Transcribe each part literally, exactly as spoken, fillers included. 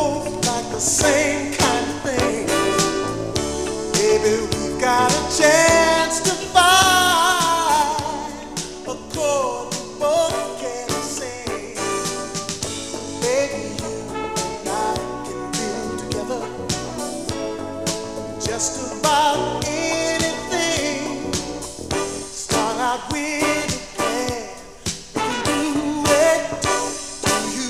both like the same kind of thing. Maybe we've got a chance to find a chord we both can sing. Maybe you and I can build together just about anything. Start out with a plan, we can do it. Do you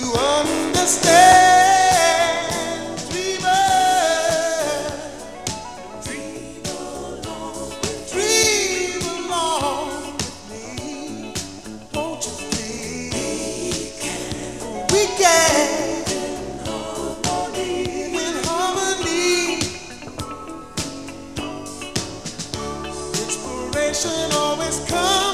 understand, dreamer? Dream along, dream along with me. Won't you please? We can, in harmony. Inspiration always comes.